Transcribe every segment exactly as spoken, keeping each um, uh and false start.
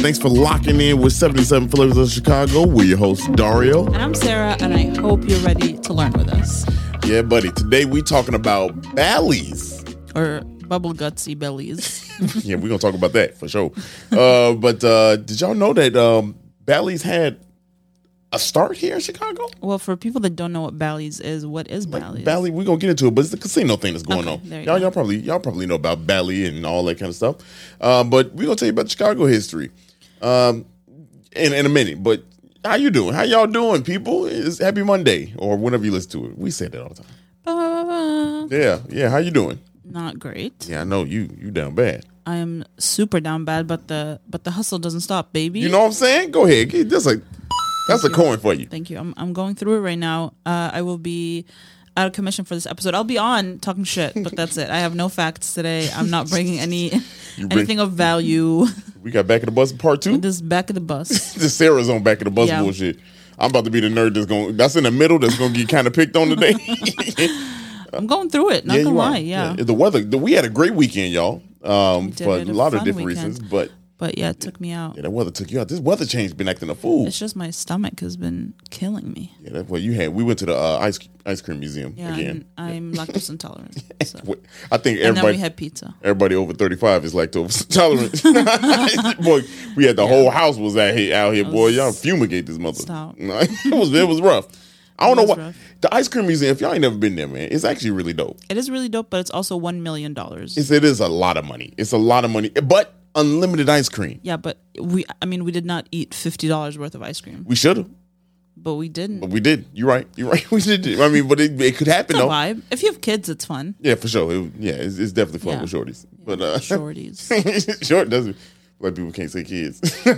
Thanks for locking in with seventy-seven Flavors of Chicago. We're your host, Dario. And I'm Sarah, and I hope you're ready to learn with us. Yeah, buddy. Today we talking about Bally's. Or bubble gutsy bellies. Yeah, we're going to talk about that for sure. Uh, but uh, did y'all know that um, Bally's had a start here in Chicago? Well, for people that don't know what Bally's is, what is Like, Bally's? Bally, we're going to get into it, but it's the casino thing that's going Okay, on. there you Y'all, go. y'all, probably, y'all probably know about Bally and all that kind of stuff. Uh, but we're going to tell you about Chicago history um, in, in a minute. But how you doing? How y'all doing, people? It's Happy Monday or whenever you listen to it. We say that all the time. Uh, Yeah, yeah. How you doing? not great. Yeah, I know you. You down bad. I am super down bad, but the but the hustle doesn't stop, baby. You know what I'm saying? Go ahead. Get- That's a that's a you. coin for you. Thank you. I'm I'm going through it right now. Uh, I will be out of commission for this episode. I'll be on talking shit, but that's it. I have no facts today. I'm not bringing any bring- anything of value. We got back of the bus part two. This back of the bus. This Sarah's on back of the bus Yeah. bullshit. I'm about to be the nerd that's going. That's in the middle. That's going to get kind of picked on today. I'm going through it. Not yeah, gonna you are. lie. Yeah. The weather. The, we had a great weekend, y'all. Um, did. for We a had a lot of fun different weekend. reasons, but But yeah, it took me out. yeah, that weather took you out. This weather change been acting a fool. It's just my stomach has been killing me. Yeah, that's what you had. We went to the uh, ice ice cream museum Yeah, again. I'm, I'm lactose intolerant. So. I think And then everybody. we had pizza. Everybody over thirty-five is lactose intolerant. Boy, we had the whole house was out here. Out here, boy, was- y'all fumigate this mother. Stop. No, it was it was rough. I don't It know was what rough. the ice cream museum. If y'all ain't never been there, man, it's actually really dope. It is really dope, but it's also one million dollars. It's, it is a lot of money. It's a lot of money, but unlimited ice cream. Yeah, but we. I mean, we did not eat fifty dollars worth of ice cream, We should have, but we didn't. but we did. You're right. You're right. We did. I mean, but it, it could happen It's a though. vibe. If you have kids, it's fun. Yeah, for sure. It, yeah, it's, it's definitely fun Yeah. with shorties. But uh, Shorties. short doesn't. Like people can't say kids.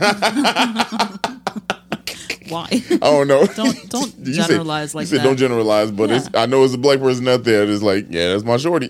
Why? I don't know. Don't- don't You said- generalize like you said that. don't generalize, but Yeah. it's, I know it's a black person out there that's like, yeah, that's my shorty.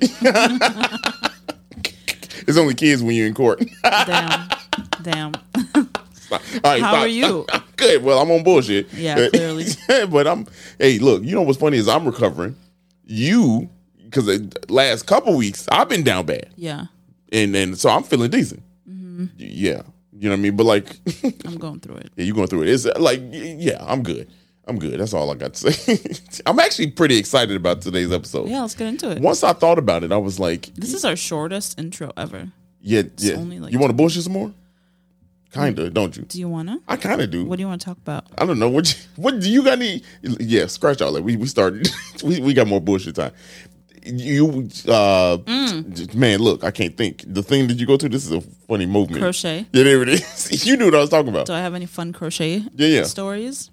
It's only kids when you're in court. Damn. Damn. All right, How stop. are you? Good. Well, I'm on bullshit. Yeah, clearly. But I'm. Hey, look. You know what's funny is I'm recovering. You, because the last couple weeks I've been down bad, Yeah, and and so I'm feeling decent. Mm-hmm. Yeah, you know what I mean. But like, I'm going through it. yeah, you going through it. It's like, yeah, I'm good. I'm good. That's all I got to say. I'm actually pretty excited about today's episode. Yeah, let's get into it. Once I thought about it, I was like, This is our shortest intro ever. yeah, yeah. only like you want to bullshit some more? Kinda, don't you? Do you wanna? I kind of do. What do you want to talk about? I don't know. What you, what do you got any? Yeah, scratch all that. We we started. we we got more bullshit time. You uh Mm. man, look, I can't think. The thing that you go to, this is a funny movement. Crochet. Yeah, there it is. You knew what I was talking about. Do I have any fun crochet Yeah, yeah. stories?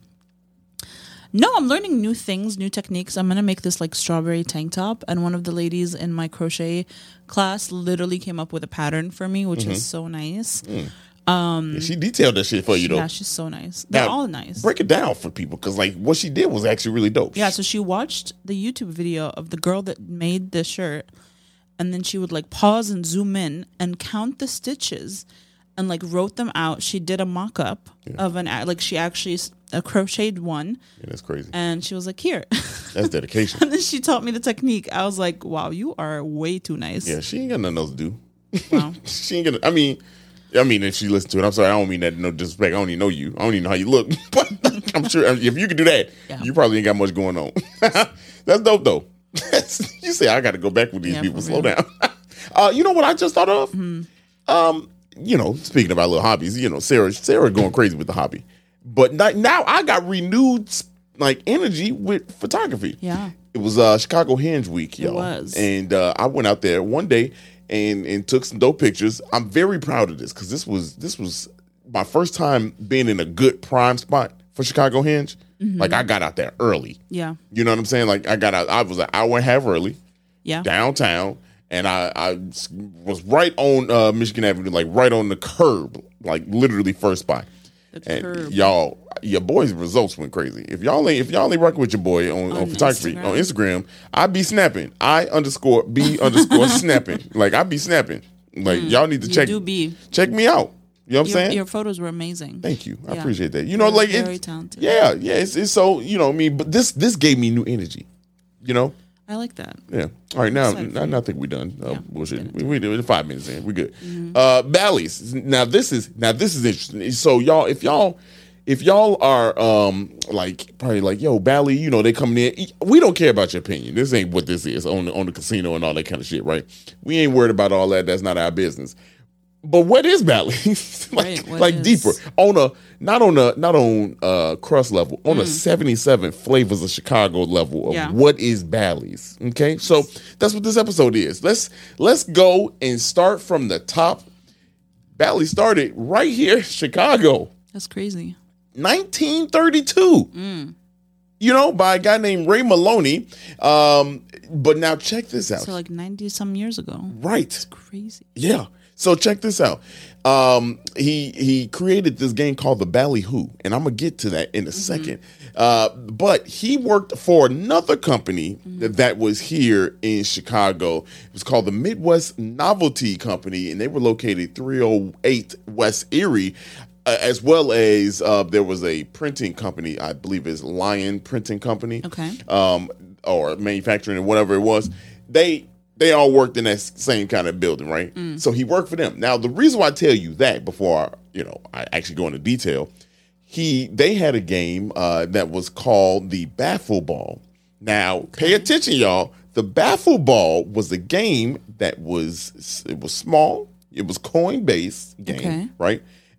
No, I'm learning new things, new techniques. I'm gonna make this like strawberry tank top, and one of the ladies in my crochet class literally came up with a pattern for me, which Mm-hmm. is so nice. Yeah, she detailed that shit for you though. Yeah, she's so nice. They're Now, all nice. Break it down for people, because like what she did was actually really dope. Yeah, so she watched the YouTube video of the girl that made the shirt, and then she would like pause and zoom in and count the stitches and like wrote them out. She did a mock up of an like she actually s- uh, crocheted one, Yeah, that's crazy. and she was like, "Here." That's dedication. And then she taught me the technique. I was like, "Wow, you are way too nice." Yeah, she ain't got nothing else to do. Wow. She ain't gonna. I mean, I mean, if she listened to it, I'm sorry. I don't mean that no disrespect. I don't even know you. I don't even know how you look. But I'm sure if you could do that, Yeah. you probably ain't got much going on. That's dope though. You say I got to go back with these Yeah, people. for Slow real. down. uh, you know what I just thought of? Um, you know, speaking about little hobbies, you know, Sarah, Sarah going crazy with the hobby, but not, now I got renewed like energy with photography. Yeah. It was uh, Chicago Hinge Week, y'all. was. And uh, I went out there one day and and took some dope pictures. I'm very proud of this because this was this was my first time being in a good prime spot for Chicago Hinge. Like I got out there early. Yeah. You know what I'm saying? Like I got out. I was an hour and a half early Yeah. downtown, and I, I was right on uh, Michigan Avenue, like right on the curb, like literally first spot. The And curb. y'all, your boy's results went crazy. If y'all ain't, if y'all ain't rocking with your boy on, on, On photography Instagram. on Instagram, I be snapping. I underscore B underscore snapping. Like I be snapping. Like y'all need to You check do be. check me out. You know what I'm Your, saying? your photos were amazing. Thank you. I Yeah. appreciate that. You know, You're like very it's talented. yeah, yeah. It's, it's so you know what I mean. But this this gave me new energy. You know. I like that. Yeah. All right. Now, Excited now, for now I think we're done. Uh, Yeah, bullshit. We, we do it five minutes in. We're good. Uh, Bally's. Now this is now this is interesting. So y'all, if y'all, if y'all are um like probably like yo Bally, you know they coming in. We don't care about your opinion. This ain't what this is on the, on the casino and all that kind of shit, right? We ain't worried about all that. That's not our business. But what is Bally's? like Right, what like is- deeper on a not on a not on uh crust level on a seventy-seven flavors of Chicago level of Yeah. what is Bally's. Okay, so that's what this episode is. Let's let's go and start from the top. Bally started right here, in Chicago, That's crazy. nineteen thirty-two. You know, by a guy named Ray Maloney. Um, but now check this out. So like ninety some years ago. Right. Crazy. Yeah. So check this out. Um, he he created this game called the Ballyhoo, and I'm gonna get to that in a second. Uh, but he worked for another company that, that was here in Chicago. It was called the Midwest Novelty Company, and they were located three oh eight West Erie. Uh, as well as uh, there was a printing company, I believe is Lion Printing Company, Okay. um, or manufacturing or whatever it was. They they all worked in that same kind of building, right? So he worked for them. Now the reason why I tell you that before I, you know I actually go into detail, he they had a game uh, that was called the Baffle Ball. Now pay attention, y'all. The Baffle Ball was a game that was it was small. It was coin based game, Okay. right?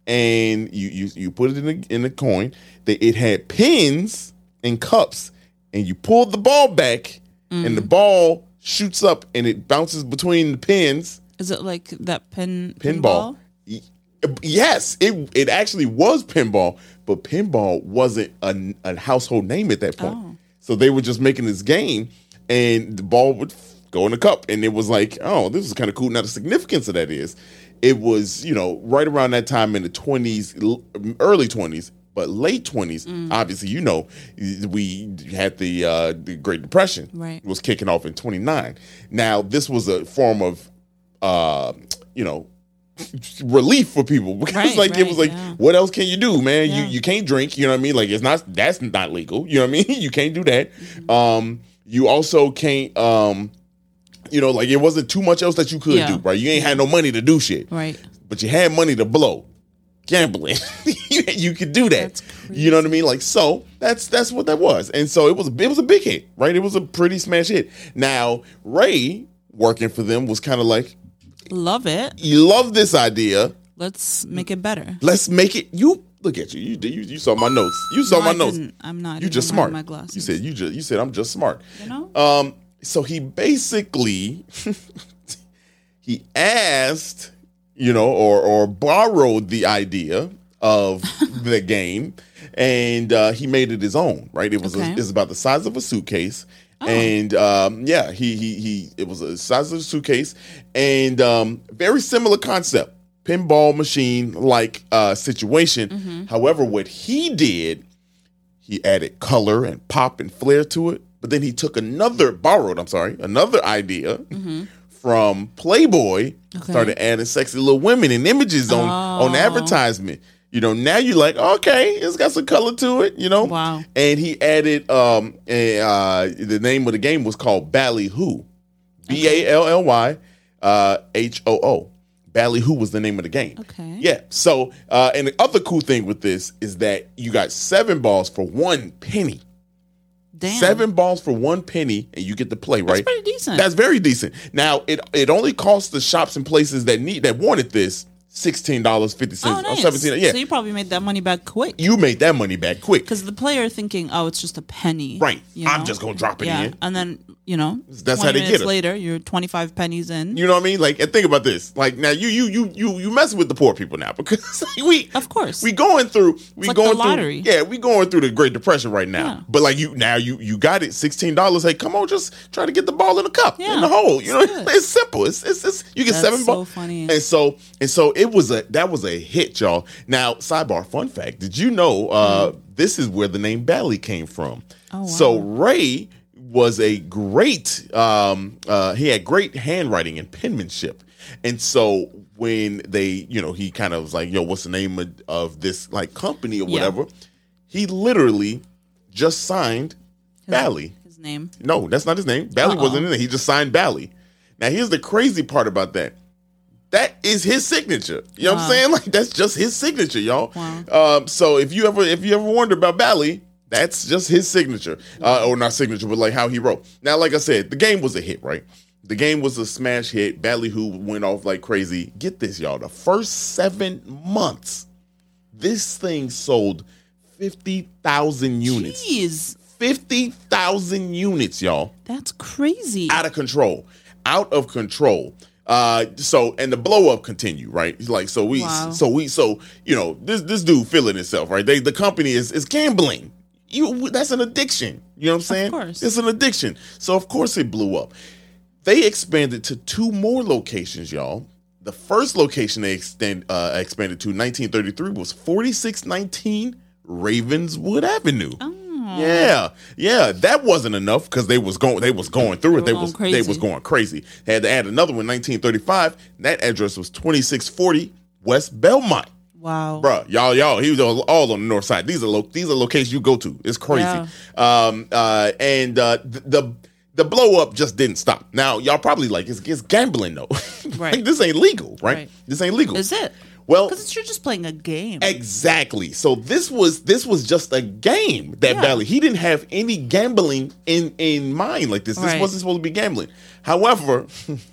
And you you you put it in the in the coin. That it had pins and cups, and you pulled the ball back, and the ball shoots up and it bounces between the pins. Is it like that pin Pinball. Y- Yes, it it actually was pinball, but pinball wasn't a, a household name at that point. Oh. So they were just making this game, and the ball would go in the cup, and it was like, oh, this is kind of cool. Now the significance of that is, it was you know right around that time in the twenties, early twenties, but late twenties. Obviously, you know, we had the uh, the Great Depression, Right. was kicking off in twenty-nine. Now this was a form of, uh, you know. relief for people because Right, like it was right, like yeah. what else can you do, man? Yeah. You you can't drink, you know what I mean? Like it's not that's not legal, you know what I mean? You can't do that. Mm-hmm. Um, you also can't um, you know, like it wasn't too much else that you could Yeah. do, right? You ain't had no money to do shit, Right. but you had money to blow. Gambling, you, you could do that. That's You know what I mean? Like so, that's that's what that was, and so it was it was a big hit, right? It was a pretty smash hit. Now Ray working for them was kind of like, Love it. you love this idea. Let's make it better. Let's make it. You look at you. You you, you saw my notes. You saw No, my I notes. didn't. I'm not. You even just wearing smart. My glasses. You said you just. You said I'm just smart. You know. Um. So he basically he asked, you know, or or borrowed the idea of the game, and uh, he made it his own. Right. It was Okay. a, it's about the size of a suitcase. Oh. And um, yeah, he he he. It was a size of a suitcase, and um, very similar concept, pinball machine like uh, situation. Mm-hmm. However, what he did, he added color and pop and flair to it. But then he took another borrowed, I'm sorry, another idea from Playboy, Mm-hmm. Okay. started adding sexy little women and images on on Oh. advertisement. You know, now you're like, okay, it's got some color to it, you know? Wow. And he added um a, uh the name of the game was called Ballyhoo. B A L L Y uh H O O. Ballyhoo was the name of the game. Okay. Yeah. So uh and the other cool thing with this is that you got seven balls for one penny. Damn. Seven balls for one penny, and you get to play, right? That's pretty decent. That's very decent. Now it it only costs the shops and places that need that wanted this sixteen dollars fifty cents Oh, or nice. seventeen. Yeah, So you probably made that money back quick. you made that money back quick. Because the player thinking, oh, it's just a penny. Right. you I'm know? just gonna drop it yeah. in. And then, you know, That's twenty how they minutes get us. later, you're twenty-five pennies in. You know what I mean? Like, and think about this. Like, now you you you you you messing with the poor people now because we Of course. we going through we like going the lottery. through yeah we going through the Great Depression right now. Yeah. But like you now you you got it sixteen dollars. Hey, come on, just try to get the ball in the cup Yeah. in the hole. You know, It's good. it's simple. It's it's, it's you get That's seven so balls. funny. And so and so it was a that was a hit, y'all. Now sidebar, fun fact: did you know uh, Mm. this is where the name Bally came from? Oh, wow. So Ray was a great um uh he had great handwriting and penmanship, and so when they you know he kind of was like, yo, what's the name of, of this like company or Yeah. whatever, he literally just signed Bally. His name. No, that's not his name. Bally Uh-oh. wasn't in there. He just signed Bally. Now, here's the crazy part about that. That is his signature. You know Wow. what I'm saying? Like, that's just his signature, y'all. Wow. Um, so if you ever if you ever wonder about Bally, that's just his signature. Uh, or not signature, but like how he wrote. Now, like I said, the game was a hit, right? The game was a smash hit. Ballyhoo went off like crazy. Get this, y'all. The first seven months, this thing sold fifty thousand units. Jeez. fifty thousand units, y'all. That's crazy. Out of control. Out of control. Uh, so and the blow up continued, right? Like so we, Wow. so we, so you know this this dude feeling himself, right? They the company is is gambling. You that's an addiction. You know what I'm saying? Of course. It's an addiction. So of course it blew up. They expanded to two more locations, y'all. The first location they extend uh, expanded to nineteen thirty-three was forty-six nineteen Ravenswood Avenue. Oh. Yeah, yeah, that wasn't enough because they was going they was going through it. They They were was going they crazy. was going crazy. They had to add another one, nineteen thirty-five. That address was twenty-six forty West Belmont. Wow. Bruh, y'all, y'all, he was all, all on the north side. These are lo- these are locations you go to. It's crazy. Yeah. Um, uh, and uh, th- the the blow up just didn't stop. Now y'all probably like it's, it's gambling though. Right. Like, this ain't legal, right? Right. This ain't legal. Is it? Well, Because you're just playing a game. exactly. So this was this was just a game that Yeah. Bally. He didn't have any gambling in in mind like this. This Right. wasn't supposed to be gambling. However,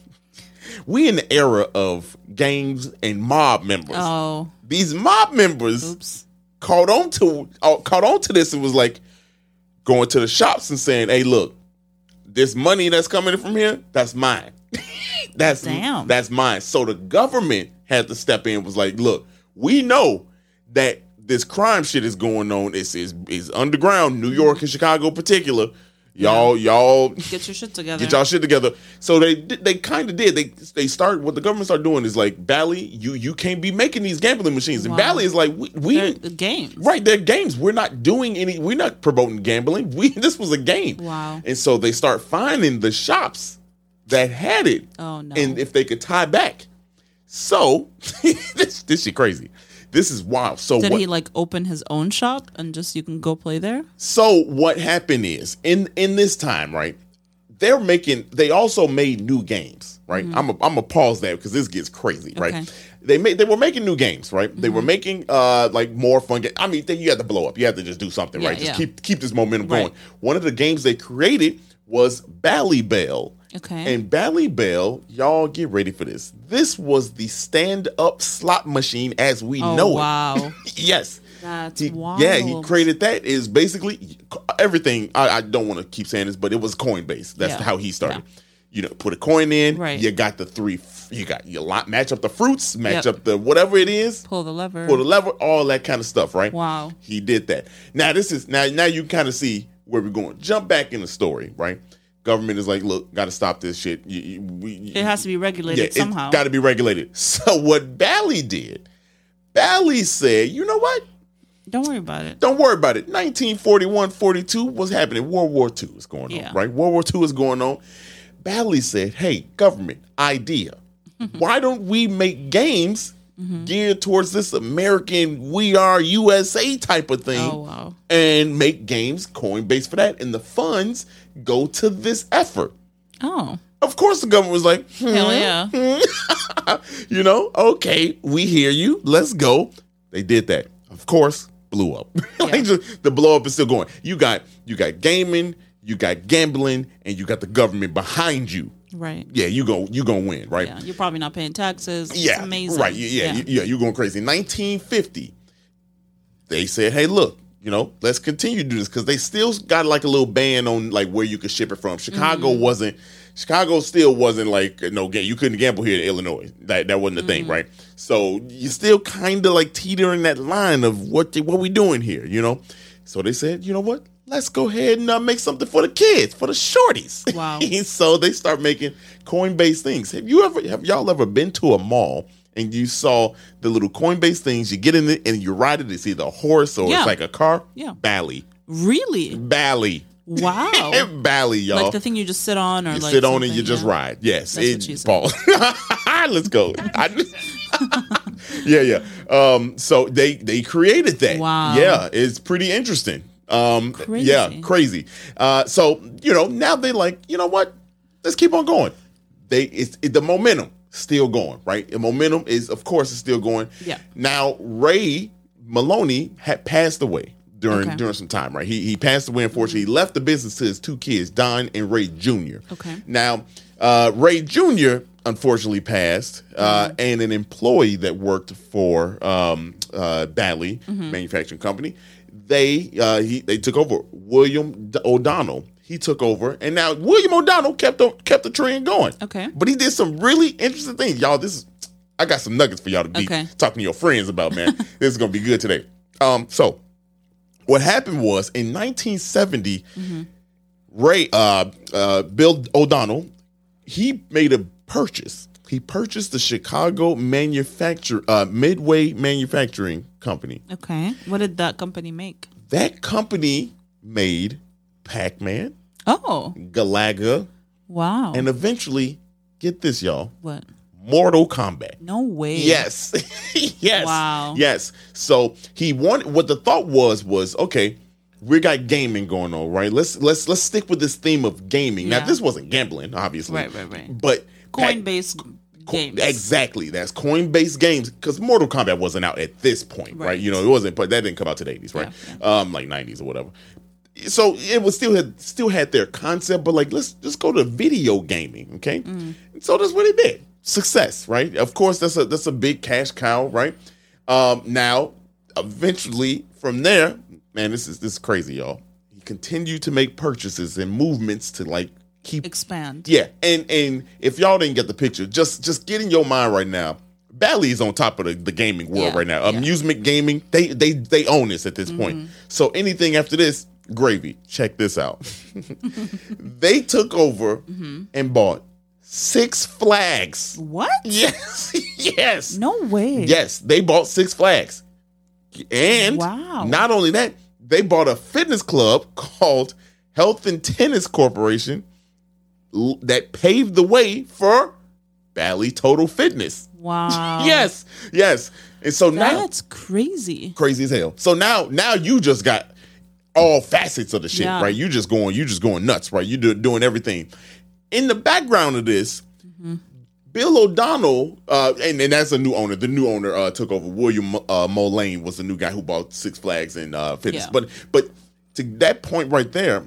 we in the era of gangs and mob members. Oh. These mob members Oops. caught on to uh, caught on to this and was like going to the shops and saying, "Hey, look, this money that's coming from here, that's mine. that's Damn. that's mine." So the government had to step in. Was like, "Look, we know that this crime shit is going on. It's is is underground, New York and Chicago in particular. Y'all, y'all." Get your shit together. Get y'all shit together. So they they kind of did. They they start what the government started doing is like, Bally, you you can't be making these gambling machines. And Wow. Bally is like, we, we They're the games. right, they're games. We're not doing any. We're not promoting gambling. We this was a game. Wow. And so they start finding the shops that had it. Oh, no. And if they could tie back. So this this shit crazy. This is wild. So Did what, he like open his own shop and just you can go play there? So what happened is in in this time, right? They're making. They also made new games, right? I'm a, I'm gonna pause there because this gets crazy, right? Okay. They made. They were making new games, right? They were making uh like more fun games. I mean, then you had to blow up. You had to just do something, Yeah, right? Just yeah. keep keep this momentum Right. going. One of the games they created was Ballybell. Okay. And Ballybell, y'all get ready for this. This was the stand-up slot machine as we Oh, know wow. it. Yes. That's He- wild. Yeah, he created that. Is basically everything. I, I don't want to keep saying this, but it was Coinbase. That's Yeah. how he started. You know, put a coin in. Right. You got the three. You got you lot match up the fruits, match Yep. up the whatever it is, Pull the lever. pull the lever, all that kind of stuff. Right. Wow. He did that. Now this is now now you kind of see where we're going. Jump back in the story. Right. Government is like, look, got to stop this shit. You, you, we, It has to be regulated somehow. Got to be regulated. So what Bally did, Bally said, you know what? Don't worry about it. Don't worry about it. nineteen forty-one, forty-two was happening. World War Two is going Yeah. on, right? World War Two is going on. Bally said, hey, government, idea. Why don't we make games geared towards this American We Are U S A type of thing Oh, wow. and make games Coinbase for that? And the funds go to this effort. Oh. Of course, the government was like, hmm, Hell yeah. you know, okay, we hear you. Let's go. They did that. Of course, blew up. Like, Yeah. just- the blow up is still going. You got you got gaming, you got gambling, and you got the government behind you. Right. Yeah, you go you gonna win, right? Yeah. You're probably not paying taxes. Yeah, It's amazing. right. Yeah, yeah, Yeah. you- yeah. You're going crazy. nineteen fifty, they said, "Hey, look, you know, let's continue to do this," because they still got like a little ban on like where you could ship it from. Chicago Mm-hmm. wasn't. Chicago still wasn't like no game. You couldn't gamble here in Illinois. That that wasn't the thing, Mm-hmm. right? So you still kind of like teetering that line of what they, what we doing here, you know? So they said, you know what? Let's go ahead and uh, make something for the kids, for the shorties. Wow. So they start making Coinbase things. Have you ever, have y'all ever been to a mall and you saw the little Coinbase things? You get in it and you ride it. It's either a horse or Yeah. it's like a car. Yeah. Bally, Really? Bally, Wow. Bally, y'all. Like the thing you just sit on or you like sit on it, something, you just yeah. ride. Yes, That's it, what she said. Paul. Let's go. I- yeah, yeah. Um, so they they created that. Wow. Yeah, it's pretty interesting. Um, Crazy. Yeah, crazy. Uh, so you know now they like you know what? Let's keep on going. They it's it, the momentum still going, right? The momentum is of course is still going. Yeah. Now Ray Maloney had passed away during Okay. during some time, right? He he passed away. Unfortunately, he left the business to his two kids, Don and Ray Junior Okay. Now uh, Ray Junior unfortunately passed, uh, Mm-hmm. and an employee that worked for um, uh, Bally Mm-hmm. Manufacturing Company, they uh, he they took over. William D- O'Donnell. He took over, and now William O'Donnell kept the, kept the trend going. Okay. But he did some really interesting things, y'all. This is I got some nuggets for y'all to be Okay. talking to your friends about, man. This is gonna be good today. Um, so what happened was in nineteen seventy, Mm-hmm. Ray uh, uh, Bill O'Donnell, he made a purchase. He purchased the Chicago manufacture uh, Midway Manufacturing Company. Okay. What did that company make? That company made Pac-Man, Oh, Galaga, wow. and eventually, get this, y'all, What? Mortal Kombat. No way. Yes. Yes. Wow. Yes. So he wanted what the thought was was okay, we got gaming going on, right? Let's let's let's stick with this theme of gaming. Now Yeah. this wasn't gambling, obviously. Right, right, right. But Coin-based Co- games. Exactly. That's coin-based games because Mortal Kombat wasn't out at this point, right? Right. You know, it wasn't, but that didn't come out to the eighties, right? Yeah, Um, like nineties or whatever. So it was still had still had their concept, but like let's just go to video gaming, okay? Mm. And so that's what it did. Success, right? Of course, that's a that's a big cash cow, right? Um, now, eventually, from there, man, this is this is crazy, y'all. He continued to make purchases and movements to like keep Expand. yeah, and and if y'all didn't get the picture, just just get in your mind right now. Bally is on top of the, the gaming world Yeah, right now. yeah. Amusement gaming, they they they own this at this point. So anything after this, gravy. Check this out. They took over and bought Six Flags. What? Yes, yes, No way. yes. They bought Six Flags, and Wow. not only that, they bought a fitness club called Health and Tennis Corporation l- that paved the way for Bally Total Fitness. Wow. Yes, yes. And so now, That's crazy. crazy as hell. So now, now you just got all facets of the shit, Yeah. right? You just going, you just going nuts, right? You do, doing everything. In the background of this, Mm-hmm. Bill O'Donnell, uh, and, and that's a new owner. The new owner uh, took over. William uh, Mulane was the new guy who bought Six Flags and uh, Fitness. Yeah. But but to that point right there,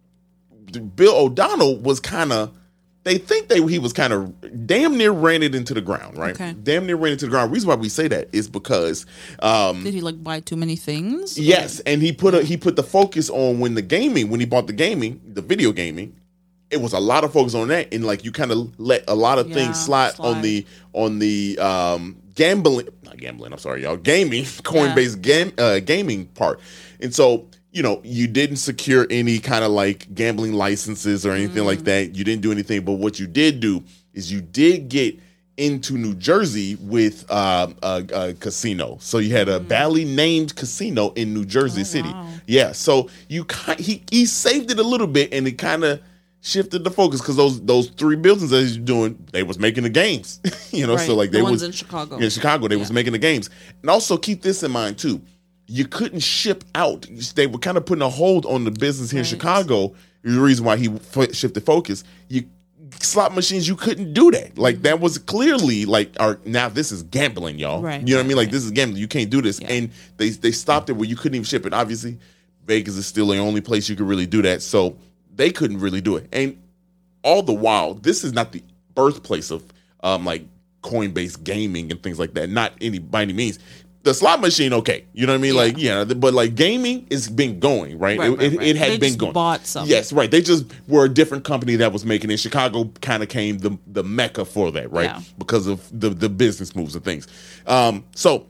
Bill O'Donnell was kind of. They think they he was kind of damn near ran it into the ground, right? Okay. Damn near ran it into the ground. The reason why we say that is because um, Did he like buy too many things? yes, and he put a, he put the focus on when the gaming when he bought the gaming, the video gaming. It was a lot of focus on that, and like you kind of let a lot of Yeah, things slide, slide. on the on the um, gambling, not gambling. I'm sorry, y'all, gaming, coin-based game uh, gaming part, and so you know you didn't secure any kind of like gambling licenses or anything like that. You didn't do anything, but what you did do is you did get into New Jersey with uh, a, a casino. So you had a Bally named casino in New Jersey Oh, City. wow. Yeah, so you ki- he he saved it a little bit, and it kind of shifted the focus because those those three buildings that he's doing, they was making the games, you know. So Right, like the they ones was in Chicago. in Chicago, they was Yeah. making the games, and also keep this in mind too. You couldn't ship out. They were kind of putting a hold on the business here in Right. Chicago. The reason why he f- shifted focus, you slot machines, you couldn't do that. Like that was clearly like, our now this is gambling, y'all. Right, You know what I right, mean? Like right. this is gambling. You can't do this, Yeah. and they they stopped it where you couldn't even ship it. Obviously, Vegas is still the only place you could really do that, so they couldn't really do it. And all the while, this is not the birthplace of um like coin-based gaming and things like that. Not any by any means. The slot machine, okay, you know what I mean? Yeah. Like, yeah, but like gaming has been going, right? Right, it, right, it, right. it had They been just going. bought some. Yes, right. They just were a different company that was making it. Chicago kind of came the the mecca for that, right? Yeah. Because of the the business moves and things. Um, so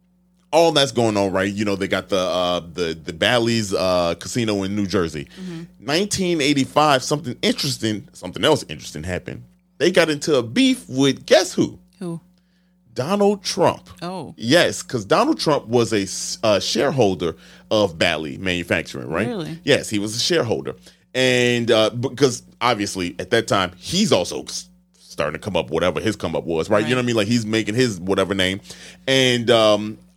all that's going on, right? You know, they got the uh, the the Bally's uh, casino in New Jersey. nineteen eighty-five, something interesting, something else interesting happened. They got into a beef with guess who? Who? Donald Trump. Oh. Yes, because Donald Trump was a s- uh, shareholder of Bally Manufacturing, right? Really? Yes, he was a shareholder. And uh, because obviously at that time, he's also s- starting to come up, whatever his come up was, right? You know Right. what I mean? Like he's making his whatever name. And um,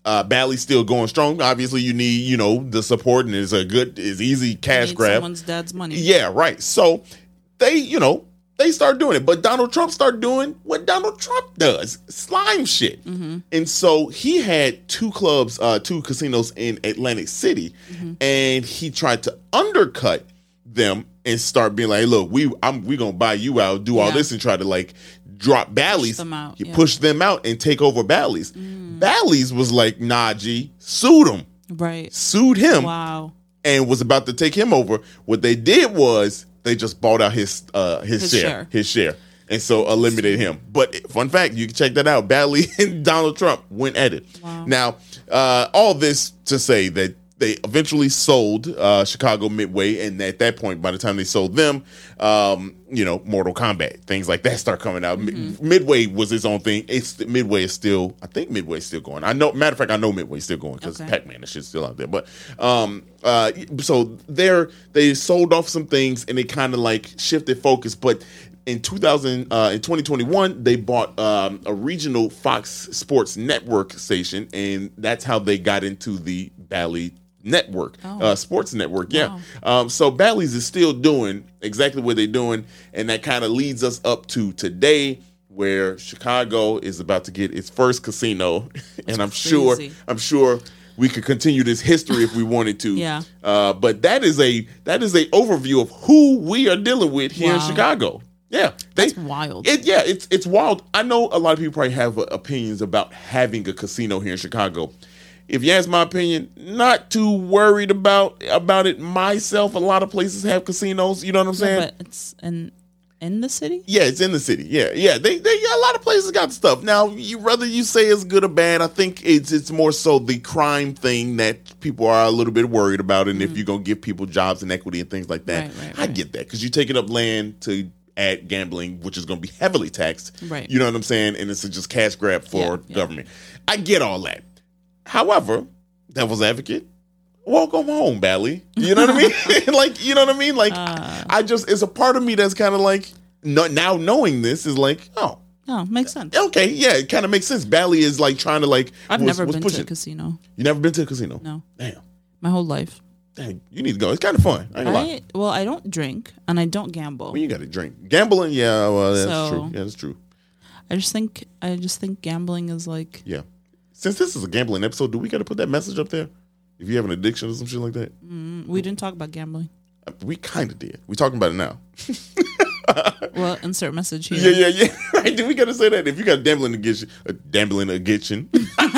Uh, Bally's still going strong. Obviously, you need, you know, the support, and it's a good, it's easy cash Need grab. Someone's dad's money. Yeah, right. So they, you know, they start doing it. But Donald Trump started doing what Donald Trump does, slime shit. Mm-hmm. And so he had two clubs, uh, two casinos in Atlantic City, mm-hmm. and he tried to undercut them and start being like, hey, look, we I'm we gonna buy you out, do all yeah. this, and try to like drop Bally's. Push them out, he yeah. pushed them out and take over Bally's. Mm. Bally's was like, nah, G, sued him. Right. Sued him. Wow. And was about to take him over. What they did was they just bought out his uh, his, His share, share. his share, and so eliminated him. But fun fact, you can check that out. Bally and Donald Trump went at it. Wow. Now, uh, all this to say that they eventually sold uh, Chicago Midway, and at that point, by the time they sold them, um, you know, Mortal Kombat, things like that start coming out. Mm-hmm. Midway was its own thing. It's Midway is still, I think Midway is still going. I know, matter of fact, I know Midway is still going because okay. Pac-Man and shit's still out there. But um, uh, so there, they sold off some things, and they kind of like shifted focus. But in two thousand, uh, in twenty twenty-one, they bought um, a regional Fox Sports Network station, and that's how they got into the Bally Network, oh. uh, sports network. Yeah. Wow. Um, so Bally's is still doing exactly what they're doing. And that kind of leads us up to today, where Chicago is about to get its first casino. and I'm crazy. sure, I'm sure we could continue this history if we wanted to. Yeah. Uh, but that is a, that is a overview of who we are dealing with here wow. in Chicago. Yeah. They, That's wild. It, yeah. It's, it's wild. I know a lot of people probably have uh, opinions about having a casino here in Chicago. If you ask my opinion, not too worried about about it myself. A lot of places have casinos. You know what I'm saying? Yeah, but it's in in the city. Yeah, it's in the city. Yeah, yeah. They they a lot of places got stuff. Now, you whether you say it's good or bad, I think it's it's more so the crime thing that people are a little bit worried about, and mm-hmm. if you're gonna give people jobs and equity and things like that, right, right, I right. get that because you're taking up land to add gambling, which is going to be heavily taxed. Right. You know what I'm saying? And it's a just cash grab for Yeah, yeah. government. I get all that. However, devil's advocate, welcome home, Bally. You know what I mean? Like, you know what I mean? Like, Uh. I just, it's a part of me that's kind of like, no, now knowing this is like, oh, Oh, makes sense. okay, yeah, it kind of makes sense. Bally is like trying to like, I've was- never was been pushing. to a casino. You never been to a casino? No, Damn. my whole life. Dang, you need to go. It's kind of fun. I ain't gonna lie. I, well, I don't drink and I don't gamble. Well, you got to drink. Gambling, yeah, well, that's So- true. Yeah, that's true. I just think I just think gambling is like Yeah. Since this is a gambling episode, do we got to put that message up there? If you have an addiction or some shit like that? mm, we didn't talk about gambling. We kind of did. We talking about it now. Well, insert message here. Yeah, yeah, yeah. Right? Do we got to say that? If you got gambling addiction, a gambling addiction,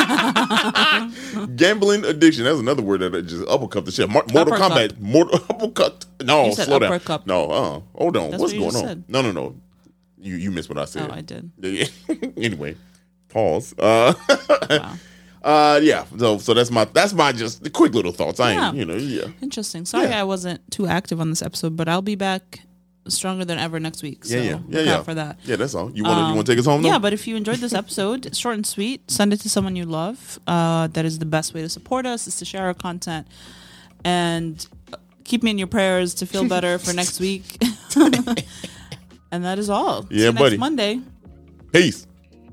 gambling addiction. That's another word that I just uppercut the shit. Mar- Mortal Uppercut. Kombat. Mortal uppercut. No, You said slow down. uppercut. No, uh, hold on. That's What's what you going just on? said. No, no, no. You you missed what I said. Oh, I did. Yeah. Anyway, pause. Uh, Wow. uh, yeah. So so that's my that's my just the quick little thoughts. I ain't Yeah. you know yeah. Interesting. Sorry Yeah. I wasn't too active on this episode, but I'll be back stronger than ever next week. So Yeah, yeah, yeah, look yeah. out for that. Yeah, that's all. You want to Um, you want to take us home? Though? Yeah, but if you enjoyed this episode, it's short and sweet. Send it to someone you love. Uh, that is the best way to support us, is to share our content. And keep me in your prayers to feel better for next week. And that is all. See Yeah, you buddy. next Monday. Peace.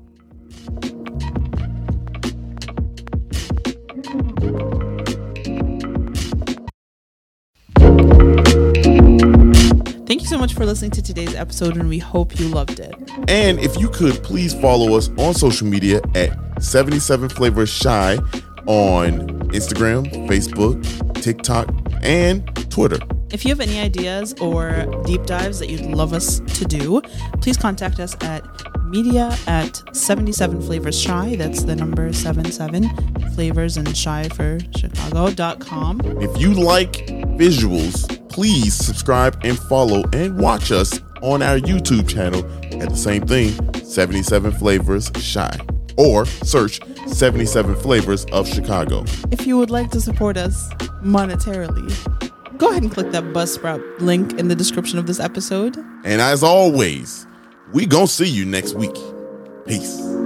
Thank you so much for listening to today's episode, and we hope you loved it. And if you could please follow us on social media at seventy-seven Flavors Shy on Instagram, Facebook, TikTok, and Twitter. If you have any ideas or deep dives that you'd love us to do, please contact us at media at seventy-seven Flavors Shy. That's the number seventy-seven Flavors and Shy for Chicago dot com. If you like visuals, please subscribe and follow and watch us on our YouTube channel at the same thing, seventy-seven Flavors Shy. Or search seventy-seven Flavors of Chicago. If you would like to support us monetarily, go ahead and click that Buzzsprout link in the description of this episode. And as always, we gonna see you next week. Peace.